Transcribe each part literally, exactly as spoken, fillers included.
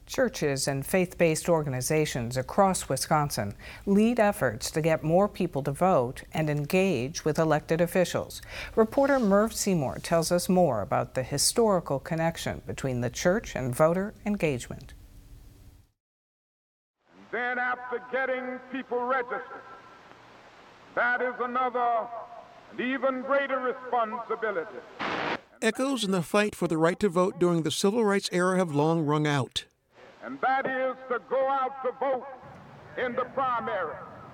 Churches and faith-based organizations across Wisconsin lead efforts to get more people to vote and engage with elected officials. Reporter Merv Seymour tells us more about the historical connection between the church and voter engagement. Then after getting people registered, that is another and even greater responsibility. Echoes in the fight for the right to vote during the civil rights era have long rung out. And that is to go out to vote in the primary.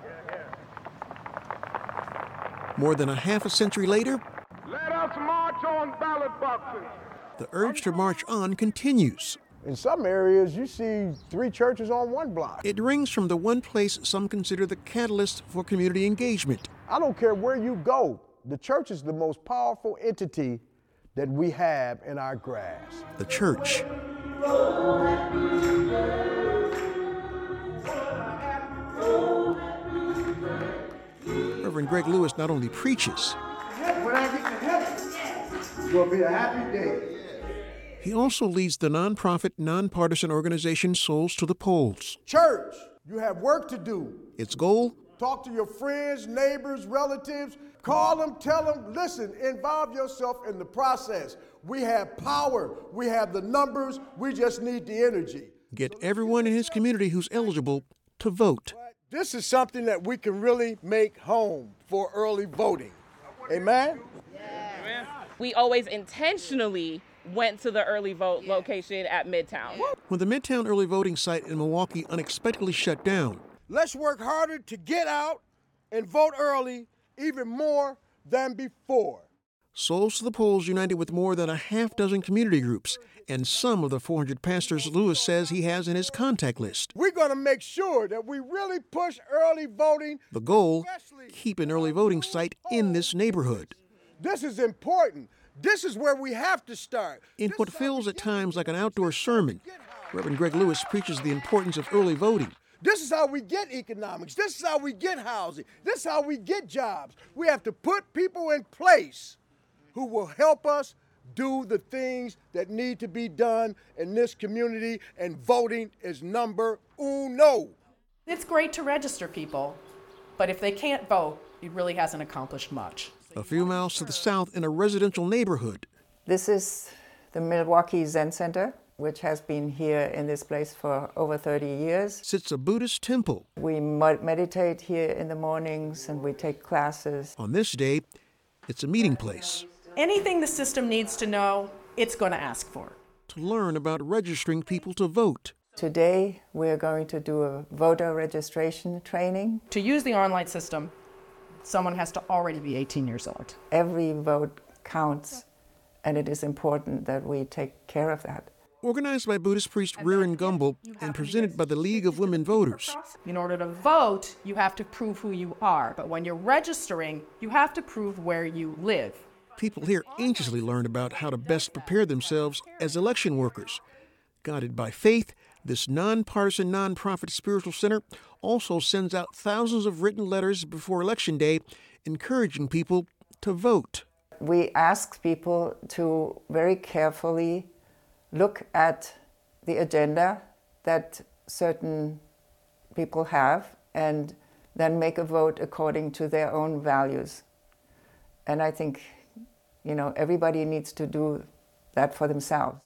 More than a half a century later, let us march on ballot boxes. The urge to march on continues. In some areas, you see three churches on one block. It rings from the one place some consider the catalyst for community engagement. I don't care where you go, the church is the most powerful entity that we have in our grasp. The church. Reverend Greg Lewis not only preaches, when I get to heaven, it's going to be a happy day. He also leads the nonprofit, nonpartisan organization Souls to the Polls. Church, you have work to do. Its goal? Talk to your friends, neighbors, relatives. Call them, tell them, listen, involve yourself in the process. We have power, we have the numbers, we just need the energy. Get everyone in his community who's eligible to vote. This is something that we can really make home for early voting. Amen? Yeah. We always intentionally went to the early vote location at Midtown. When the Midtown early voting site in Milwaukee unexpectedly shut down, let's work harder to get out and vote early, even more than before. Souls to the Polls united with more than a half dozen community groups and some of the four hundred pastors Lewis says he has in his contact list. We're going to make sure that we really push early voting. The goal, keep an early voting site in this neighborhood. This is important. This is where we have to start. In what feels at times like an outdoor sermon, Reverend Greg Lewis preaches the importance of early voting. This is how we get economics. This is how we get housing. This is how we get jobs. We have to put people in place who will help us do the things that need to be done in this community, and voting is number uno. It's great to register people, but if they can't vote, it really hasn't accomplished much. A few miles to the south in a residential neighborhood. This is the Milwaukee Zen Center, which has been here in this place for over thirty years. Sits a Buddhist temple. We meditate here in the mornings and we take classes. On this day, it's a meeting place. Anything the system needs to know, it's going to ask for. To learn about registering people to vote. Today, we're going to do a voter registration training. To use the online system, someone has to already be eighteen years old. Every vote counts, and it is important that we take care of that. Organized by Buddhist priest Reverend Gumbel and presented by the League of Women Voters. In order to vote, you have to prove who you are. But when you're registering, you have to prove where you live. People here anxiously learn about how to best prepare themselves as election workers. Guided by faith, this nonpartisan nonprofit spiritual center also sends out thousands of written letters before Election Day, encouraging people to vote. We ask people to very carefully look at the agenda that certain people have and then make a vote according to their own values. And I think, you know, everybody needs to do that for themselves.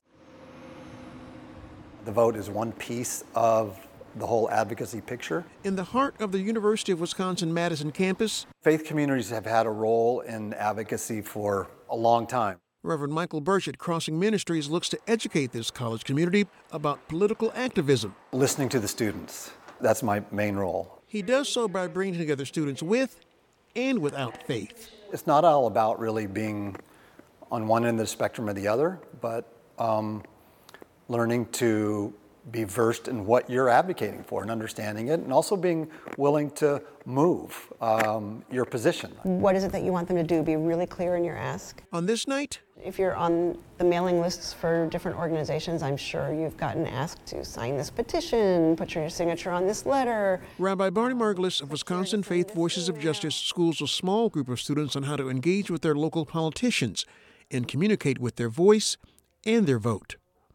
The vote is one piece of the whole advocacy picture. In the heart of the University of Wisconsin-Madison campus, faith communities have had a role in advocacy for a long time. Reverend Michael Birch at Crossing Ministries looks to educate this college community about political activism. Listening to the students, that's my main role. He does so by bringing together students with and without faith. It's not all about really being on one end of the spectrum or the other, but um, learning to be versed in what you're advocating for and understanding it, and also being willing to move um, your position. What is it that you want them to do? Be really clear in your ask. On this night, if you're on the mailing lists for different organizations, I'm sure you've gotten asked to sign this petition, put your signature on this letter. Rabbi Barney Margulis of Wisconsin Faith Voices of Justice schools a small group of students on how to engage with their local politicians and communicate with their voice and their vote.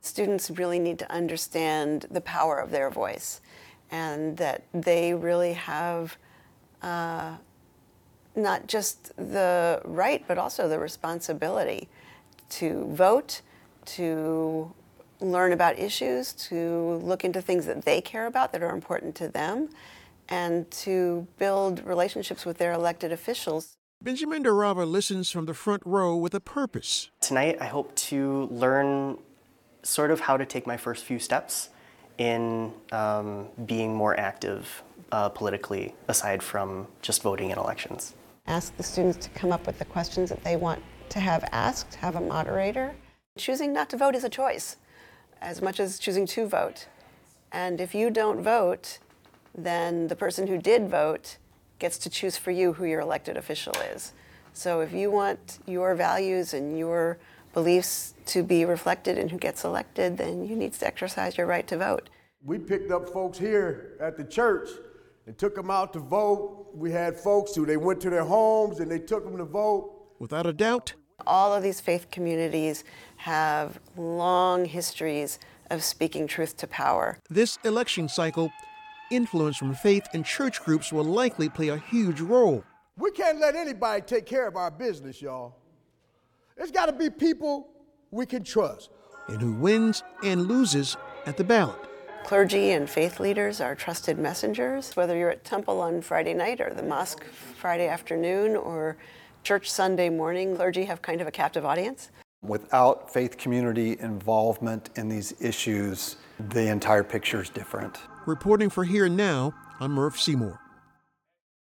Students really need to understand the power of their voice and that they really have uh, not just the right, but also the responsibility to vote, to learn about issues, to look into things that they care about that are important to them, and to build relationships with their elected officials. Benjamin Darava listens from the front row with a purpose. Tonight, I hope to learn sort of how to take my first few steps in um, being more active uh, politically, aside from just voting in elections. Ask the students to come up with the questions that they want to have asked, have a moderator. Choosing not to vote is a choice, as much as choosing to vote. And if you don't vote, then the person who did vote gets to choose for you who your elected official is. So if you want your values and your beliefs to be reflected in who gets elected, then you need to exercise your right to vote. We picked up folks here at the church and took them out to vote. We had folks who they went to their homes and they took them to vote. Without a doubt, all of these faith communities have long histories of speaking truth to power. This election cycle, influence from faith and church groups will likely play a huge role. We can't let anybody take care of our business, y'all. There's got to be people we can trust. And who wins and loses at the ballot. Clergy and faith leaders are trusted messengers. Whether you're at temple on Friday night or the mosque Friday afternoon or church Sunday morning, clergy have kind of a captive audience. Without faith community involvement in these issues, the entire picture is different. Reporting for Here and Now, I'm Murph Seymour.